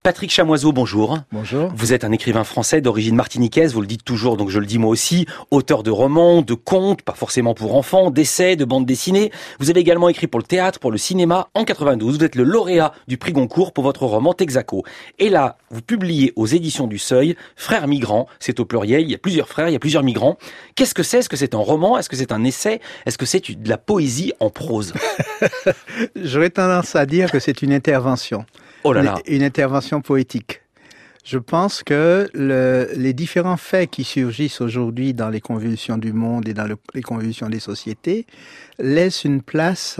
Patrick Chamoiseau, bonjour. Bonjour. Vous êtes un écrivain français d'origine martiniquaise, vous le dites toujours, donc je le dis moi aussi, auteur de romans, de contes, pas forcément pour enfants, d'essais, de bandes dessinées. Vous avez également écrit pour le théâtre, pour le cinéma. En 92, vous êtes le lauréat du prix Goncourt pour votre roman Texaco. Et là, vous publiez aux éditions du Seuil, Frères migrants, c'est au pluriel, il y a plusieurs frères, il y a plusieurs migrants. Qu'est-ce que c'est ? Est-ce que c'est un roman ? Est-ce que c'est un essai ? Est-ce que c'est de la poésie en prose ? J'aurais tendance à dire que c'est une intervention. Oh là là. Une intervention poétique. Je pense que les différents faits qui surgissent aujourd'hui dans les convulsions du monde et dans les convulsions des sociétés laissent une place,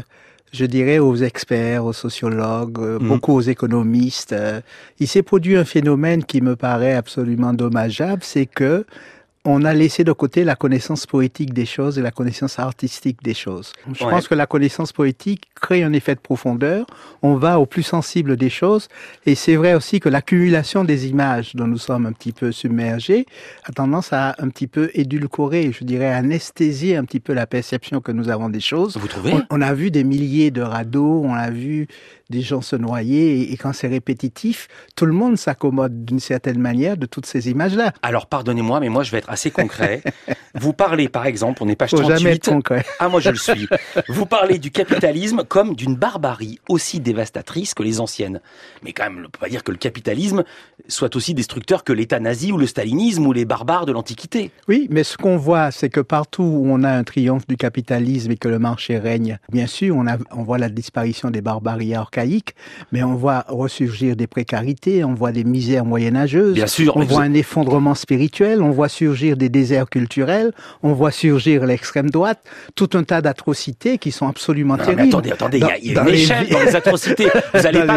je dirais, aux experts, aux sociologues, beaucoup aux économistes. Il s'est produit un phénomène qui me paraît absolument dommageable, c'est que on a laissé de côté la connaissance poétique des choses et la connaissance artistique des choses. Je pense que la connaissance poétique crée un effet de profondeur. On va au plus sensible des choses. Et c'est vrai aussi que l'accumulation des images dont nous sommes un petit peu submergés a tendance à un petit peu édulcorer, je dirais anesthésier un petit peu la perception que nous avons des choses. Vous trouvez ? On a vu des milliers de radeaux, on a vu des gens se noyer et quand c'est répétitif, tout le monde s'accommode d'une certaine manière de toutes ces images-là. Alors pardonnez-moi, mais moi je vais être assez concret. Vous parlez par exemple, on est page Faut 38. jamais être concret. Ah moi je le suis. Vous parlez du capitalisme comme d'une barbarie aussi dévastatrice que les anciennes. Mais quand même, on ne peut pas dire que le capitalisme soit aussi destructeur que l'État nazi ou le stalinisme ou les barbares de l'Antiquité. Oui, mais ce qu'on voit, c'est que partout où on a un triomphe du capitalisme et que le marché règne, bien sûr, on voit la disparition des barbaries archaïques, mais on voit ressurgir des précarités, on voit des misères moyenâgeuses, bien sûr, on voit un effondrement spirituel, on voit surgir des déserts culturels, on voit surgir l'extrême droite, tout un tas d'atrocités qui sont absolument terribles. Mais attendez, il y a une échelle dans les atrocités. Vous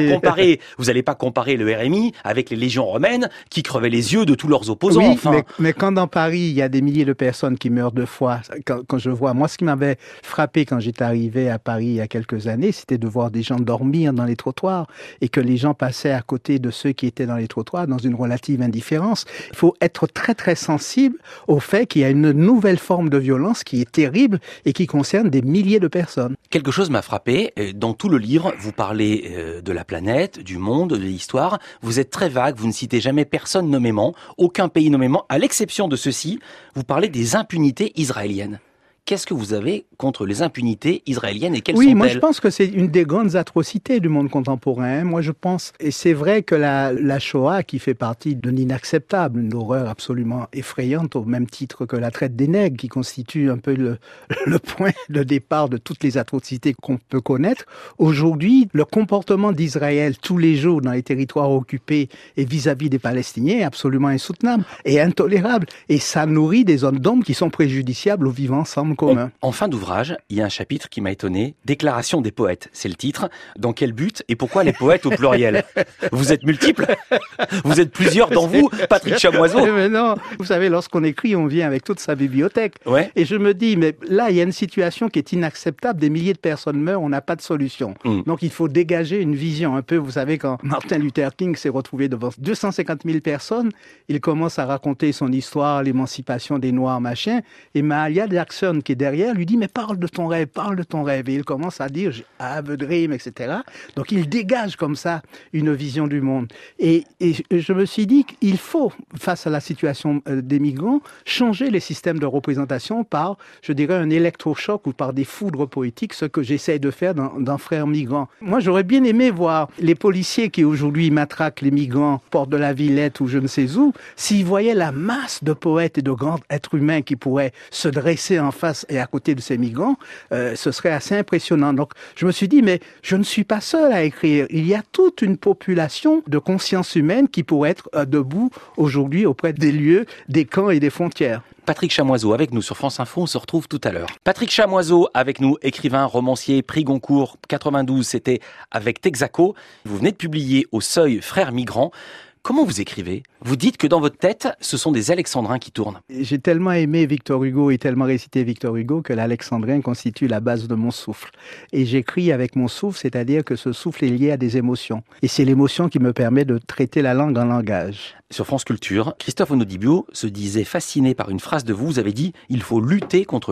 n'allez pas comparer le RMI avec les légions romaines qui crevaient les yeux de tous leurs opposants. Oui, enfin. mais quand dans Paris, il y a des milliers de personnes qui meurent de froid, quand je vois, moi ce qui m'avait frappé quand j'étais arrivé à Paris il y a quelques années, c'était de voir des gens dormir dans les trottoirs et que les gens passaient à côté de ceux qui étaient dans les trottoirs dans une relative indifférence. Il faut être très très sensible au fait qu'il y a une nouvelle forme de violence qui est terrible et qui concerne des milliers de personnes. Quelque chose m'a frappé. Dans tout le livre, vous parlez de la planète, du monde, de l'histoire. Vous êtes très vague, vous ne citez jamais personne nommément, aucun pays nommément, à l'exception de ceci, vous parlez des impunités israéliennes. Qu'est-ce que vous avez contre les impunités israéliennes et quelles sont-elles ? Oui, moi je pense que c'est une des grandes atrocités du monde contemporain. Moi je pense, et c'est vrai que la Shoah qui fait partie de l'inacceptable, une horreur absolument effrayante au même titre que la traite des nègres qui constitue un peu le point de départ de toutes les atrocités qu'on peut connaître. Aujourd'hui, le comportement d'Israël tous les jours dans les territoires occupés et vis-à-vis des Palestiniens est absolument insoutenable et intolérable. Et ça nourrit des zones d'ombre qui sont préjudiciables au vivant ensemble. En fin d'ouvrage, il y a un chapitre qui m'a étonné. Déclaration des poètes, c'est le titre. Dans quel but et pourquoi les poètes au pluriel ? Vous êtes multiples ? Vous êtes plusieurs dans vous, Patrick Chamoiseau ? Mais non, vous savez, lorsqu'on écrit, on vient avec toute sa bibliothèque. Ouais. Et je me dis, mais là, il y a une situation qui est inacceptable. Des milliers de personnes meurent, on n'a pas de solution. Donc il faut dégager une vision. Un peu, vous savez, quand Martin Luther King s'est retrouvé devant 250 000 personnes, il commence à raconter son histoire, l'émancipation des Noirs, machin. Et Mahalia Jackson, qui est derrière, lui dit, mais parle de ton rêve. Et il commence à dire, I have a dream, etc. Donc il dégage comme ça une vision du monde. Et je me suis dit qu'il faut, face à la situation des migrants, changer les systèmes de représentation par, je dirais, un électrochoc ou par des foudres poétiques, ce que j'essaie de faire dans Frères migrants. Moi, j'aurais bien aimé voir les policiers qui aujourd'hui matraquent les migrants, porte de la Villette ou je ne sais où, s'ils voyaient la masse de poètes et de grands êtres humains qui pourraient se dresser en face et à côté de ces migrants, ce serait assez impressionnant. Donc, je me suis dit, mais je ne suis pas seul à écrire. Il y a toute une population de conscience humaine qui pourrait être debout aujourd'hui auprès des lieux, des camps et des frontières. Patrick Chamoiseau avec nous sur France Info, on se retrouve tout à l'heure. Patrick Chamoiseau avec nous, écrivain, romancier, prix Goncourt 92, c'était avec Texaco. Vous venez de publier au Seuil Frères migrants. Comment vous écrivez ? Vous dites que dans votre tête, ce sont des alexandrins qui tournent. J'ai tellement aimé Victor Hugo et tellement récité Victor Hugo que l'alexandrin constitue la base de mon souffle. Et j'écris avec mon souffle, c'est-à-dire que ce souffle est lié à des émotions. Et c'est l'émotion qui me permet de traiter la langue en langage. Sur France Culture, Christophe Onodibio se disait fasciné par une phrase de vous. Vous avez dit « Il faut lutter contre l'écriture ».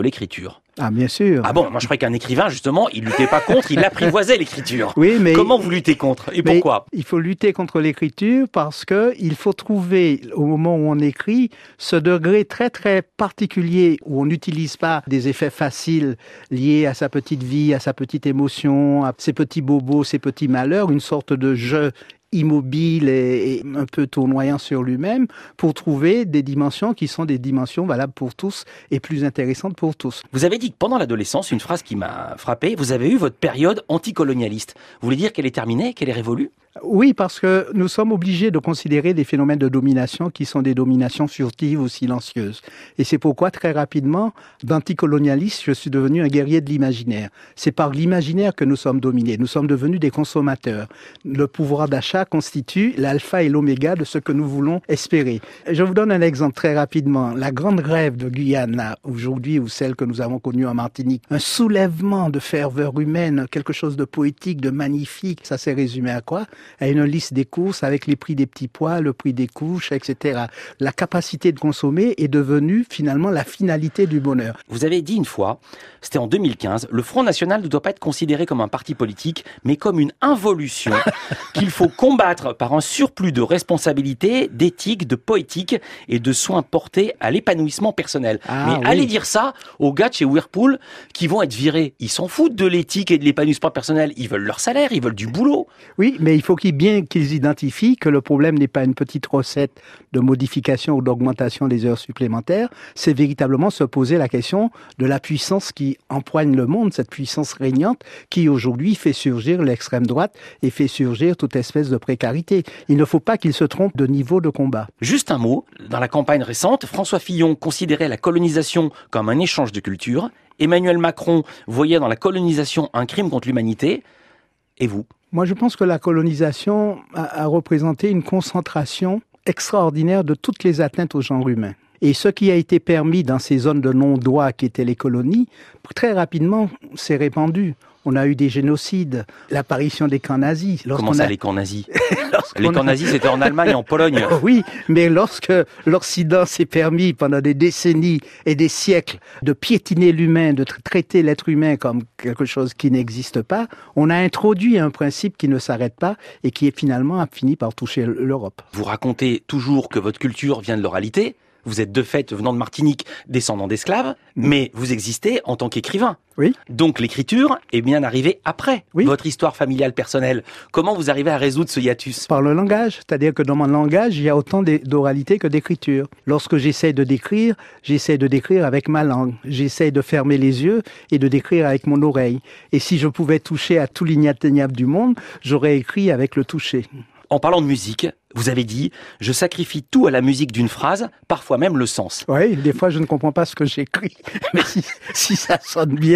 Ah, bien sûr. Ah bon, moi je croyais qu'un écrivain, justement, il luttait pas contre, il apprivoisait l'écriture. Oui, mais comment vous luttez contre et pourquoi? Il faut lutter contre l'écriture parce que il faut trouver, au moment où on écrit, ce degré très très particulier où on n'utilise pas des effets faciles liés à sa petite vie, à sa petite émotion, à ses petits bobos, ses petits malheurs, une sorte de jeu immobile et un peu tournoyant sur lui-même pour trouver des dimensions qui sont des dimensions valables pour tous et plus intéressantes pour tous. Vous avez dit que pendant l'adolescence, une phrase qui m'a frappé, vous avez eu votre période anticolonialiste. Vous voulez dire qu'elle est terminée, qu'elle est révolue? Oui, parce que nous sommes obligés de considérer des phénomènes de domination qui sont des dominations furtives ou silencieuses. Et c'est pourquoi, très rapidement, d'anticolonialiste, je suis devenu un guerrier de l'imaginaire. C'est par l'imaginaire que nous sommes dominés. Nous sommes devenus des consommateurs. Le pouvoir d'achat constitue l'alpha et l'oméga de ce que nous voulons espérer. Je vous donne un exemple très rapidement. La grande grève de Guyane, là, aujourd'hui, ou celle que nous avons connue en Martinique, un soulèvement de ferveur humaine, quelque chose de poétique, de magnifique. Ça s'est résumé à quoi? À une liste des courses avec les prix des petits pois, le prix des couches, etc. La capacité de consommer est devenue finalement la finalité du bonheur. Vous avez dit une fois, c'était en 2015, le Front National ne doit pas être considéré comme un parti politique, mais comme une involution qu'il faut combattre par un surplus de responsabilité, d'éthique, de poétique et de soins portés à l'épanouissement personnel. Mais oui. allez dire ça aux gars de chez Whirlpool qui vont être virés. Ils s'en foutent de l'éthique et de l'épanouissement personnel. Ils veulent leur salaire, ils veulent du boulot. Oui, mais il faut qu'ils identifient que le problème n'est pas une petite recette de modification ou d'augmentation des heures supplémentaires, c'est véritablement se poser la question de la puissance qui empoigne le monde, cette puissance régnante qui aujourd'hui fait surgir l'extrême droite et fait surgir toute espèce de précarité. Il ne faut pas qu'ils se trompent de niveau de combat. Juste un mot, dans la campagne récente, François Fillon considérait la colonisation comme un échange de culture, Emmanuel Macron voyait dans la colonisation un crime contre l'humanité, et vous ? Moi, je pense que la colonisation a représenté une concentration extraordinaire de toutes les atteintes au genre humain. Et ce qui a été permis dans ces zones de non-droit qui étaient les colonies, très rapidement s'est répandu. On a eu des génocides, l'apparition des camps nazis. Comment ça, les camps nazis? Les camps nazis, c'était en Allemagne et en Pologne. Oui, mais lorsque l'Occident s'est permis pendant des décennies et des siècles de piétiner l'humain, de traiter l'être humain comme quelque chose qui n'existe pas, on a introduit un principe qui ne s'arrête pas et qui finalement a fini par toucher l'Europe. Vous racontez toujours que votre culture vient de l'oralité. Vous êtes de fait, venant de Martinique, descendant d'esclaves, mais vous existez en tant qu'écrivain. Oui. Donc l'écriture est bien arrivée après votre histoire familiale personnelle. Comment vous arrivez à résoudre ce hiatus? Par le langage, c'est-à-dire que dans mon langage, il y a autant d'oralité que d'écriture. Lorsque j'essaie de décrire avec ma langue. J'essaie de fermer les yeux et de décrire avec mon oreille. Et si je pouvais toucher à tout l'inatteignable du monde, j'aurais écrit avec le toucher. En parlant de musique, vous avez dit « Je sacrifie tout à la musique d'une phrase, parfois même le sens ». Oui, des fois je ne comprends pas ce que j'écris. Mais si ça sonne bien,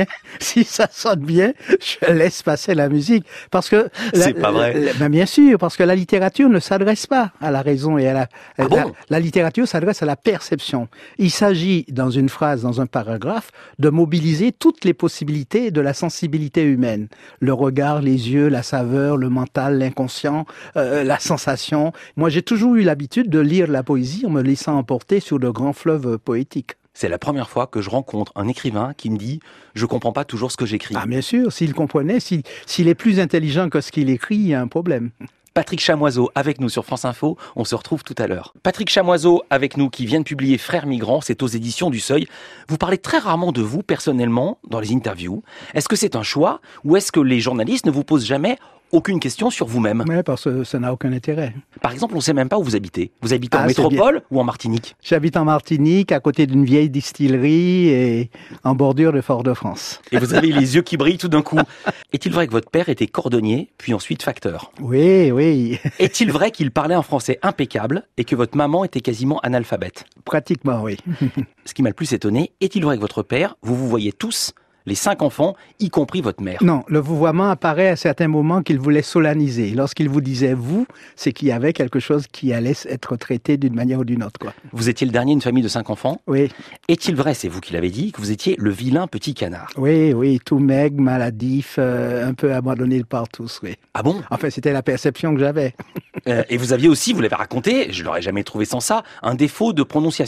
je laisse passer la musique. Parce que c'est pas vrai. Ben bien sûr, parce que la littérature ne s'adresse pas à la raison et à la... la littérature s'adresse à la perception. Il s'agit, dans une phrase, dans un paragraphe, de mobiliser toutes les possibilités de la sensibilité humaine. Le regard, les yeux, la saveur, le mental, l'inconscient, la sensation. Moi, j'ai toujours eu l'habitude de lire la poésie en me laissant emporter sur de grands fleuves poétiques. C'est la première fois que je rencontre un écrivain qui me dit « Je comprends pas toujours ce que j'écris ». Ah bien sûr, s'il comprenait, s'il est plus intelligent que ce qu'il écrit, il y a un problème. Patrick Chamoiseau avec nous sur France Info, on se retrouve tout à l'heure. Patrick Chamoiseau avec nous qui vient de publier Frères Migrants, c'est aux éditions du Seuil. Vous parlez très rarement de vous personnellement dans les interviews. Est-ce que c'est un choix ou est-ce que les journalistes ne vous posent jamais aucune question sur vous-même? Oui, parce que ça n'a aucun intérêt. Par exemple, on ne sait même pas où vous habitez. Vous habitez en métropole ou en Martinique? J'habite en Martinique, à côté d'une vieille distillerie et en bordure de Fort-de-France. Et vous avez les yeux qui brillent tout d'un coup. Est-il vrai que votre père était cordonnier, puis ensuite facteur? Oui, oui. Est-il vrai qu'il parlait un français impeccable et que votre maman était quasiment analphabète? Pratiquement, oui. Ce qui m'a le plus étonné, est-il vrai que votre père, vous voyez tous, les 5 enfants, y compris votre mère? Non, le vouvoiement apparaît à certains moments qu'il voulait solennise. Lorsqu'il vous disait « vous », c'est qu'il y avait quelque chose qui allait être traité d'une manière ou d'une autre, quoi. Vous étiez le dernier d'une famille de 5 enfants? Oui. Est-il vrai, c'est vous qui l'avez dit, que vous étiez le vilain petit canard? Oui, oui, tout maigre, maladif, un peu abandonné par tous, oui. Ah bon? Enfin, c'était la perception que j'avais. Et vous aviez aussi, vous l'avez raconté, je l'aurais jamais trouvé sans ça, un défaut de prononciation.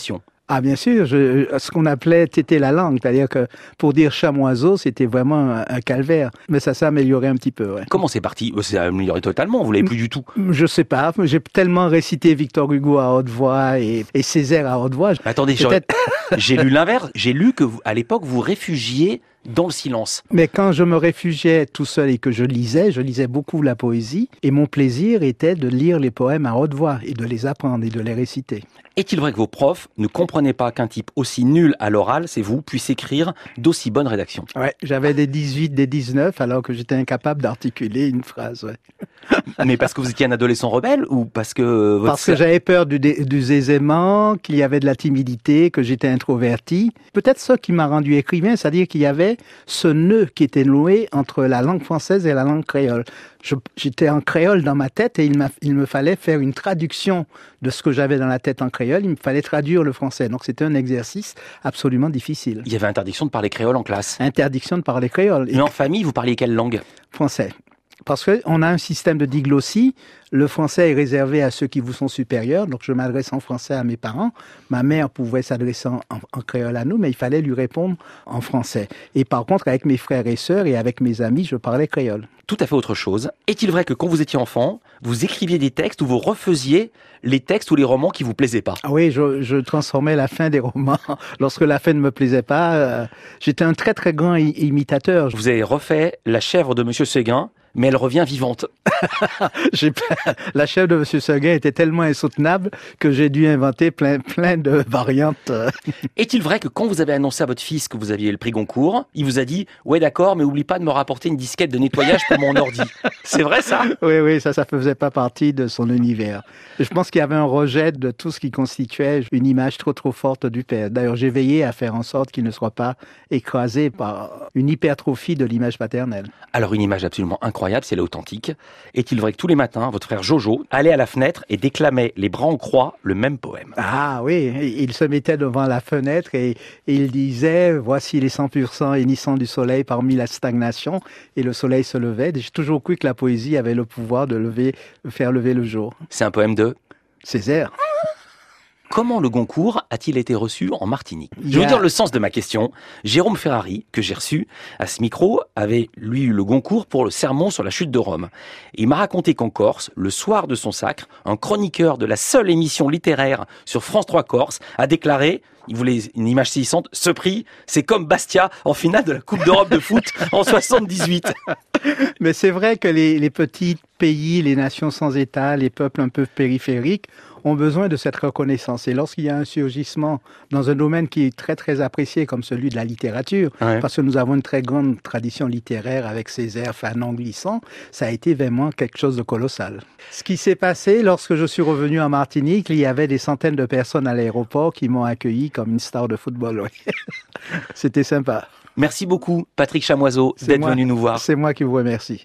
Ah bien sûr, ce qu'on appelait téter la langue, c'est-à-dire que pour dire chamoiseau, c'était vraiment un calvaire. Mais ça s'est amélioré un petit peu. Ouais. Comment c'est parti? C'est amélioré totalement, vous l'avez plus du tout. Je sais pas, j'ai tellement récité Victor Hugo à haute voix et Césaire à haute voix. Attendez, j'ai lu l'inverse. J'ai lu que à l'époque vous réfugiez dans le silence. Mais quand je me réfugiais tout seul et que je lisais beaucoup la poésie, et mon plaisir était de lire les poèmes à haute voix et de les apprendre et de les réciter. Est-il vrai que vos profs ne comprenaient pas qu'un type aussi nul à l'oral, c'est vous, puisse écrire d'aussi bonnes rédactions? Ouais, j'avais des 18, des 19, alors que j'étais incapable d'articuler une phrase. Ouais. Mais parce que vous étiez un adolescent rebelle ou parce que... Parce que j'avais peur du zézément, qu'il y avait de la timidité, que j'étais introverti. Peut-être ça qui m'a rendu écrivain, c'est-à-dire qu'il y avait ce nœud qui était noué entre la langue française et la langue créole. J'étais en créole dans ma tête et il me fallait faire une traduction de ce que j'avais dans la tête en créole. Il me fallait traduire le français. Donc c'était un exercice absolument difficile. Il y avait interdiction de parler créole en classe. Interdiction de parler créole. Mais en famille, vous parliez quelle langue? Français. Parce qu'on a un système de diglossie. Le français est réservé à ceux qui vous sont supérieurs. Donc, je m'adresse en français à mes parents. Ma mère pouvait s'adresser en créole à nous, mais il fallait lui répondre en français. Et par contre, avec mes frères et sœurs et avec mes amis, je parlais créole. Tout à fait autre chose. Est-il vrai que quand vous étiez enfant, vous écriviez des textes ou vous refaisiez les textes ou les romans qui vous plaisaient pas? Ah oui, je transformais la fin des romans. Lorsque la fin ne me plaisait pas, j'étais un très très grand imitateur. Vous avez refait La chèvre de Monsieur Séguin, mais elle revient vivante. La chèvre de Monsieur Séguin était tellement insoutenable que j'ai dû inventer plein de variantes. Est-il vrai que quand vous avez annoncé à votre fils que vous aviez le prix Goncourt, il vous a dit « Ouais d'accord, mais oublie pas de me rapporter une disquette de nettoyage pour mon ordi ». C'est vrai ça? Oui, ça faisait pas partie de son univers. Je pense qu'il y avait un rejet de tout ce qui constituait une image trop forte du père. D'ailleurs, j'ai veillé à faire en sorte qu'il ne soit pas écrasé par une hypertrophie de l'image paternelle. Alors une image absolument incroyable, c'est l'authentique. Est-il vrai que tous les matins, votre frère Jojo allait à la fenêtre et déclamait les bras en croix le même poème? Ah oui, il se mettait devant la fenêtre et il disait « Voici les 100% hennissants du soleil parmi la stagnation » et le soleil se levait. J'ai toujours cru que la poésie avait le pouvoir de faire lever le jour. C'est un poème de Césaire. Comment le Goncourt a-t-il été reçu en Martinique? Je vais vous dire le sens de ma question. Jérôme Ferrari, que j'ai reçu à ce micro, avait lui eu le Goncourt pour le sermon sur la chute de Rome. Et il m'a raconté qu'en Corse, le soir de son sacre, un chroniqueur de la seule émission littéraire sur France 3 Corse a déclaré, il voulait une image saisissante, ce prix, c'est comme Bastia en finale de la Coupe d'Europe de foot en 78. Mais c'est vrai que les petits pays, les nations sans État, les peuples un peu périphériques ont besoin de cette reconnaissance. Et lorsqu'il y a un surgissement dans un domaine qui est très très apprécié comme celui de la littérature, parce que nous avons une très grande tradition littéraire avec Césaire, Fanon, Glissant, ça a été vraiment quelque chose de colossal. Ce qui s'est passé lorsque je suis revenu en Martinique, il y avait des centaines de personnes à l'aéroport qui m'ont accueilli comme une star de football. Oui. C'était sympa. Merci beaucoup, Patrick Chamoiseau, d'être venu nous voir. C'est moi qui vous remercie.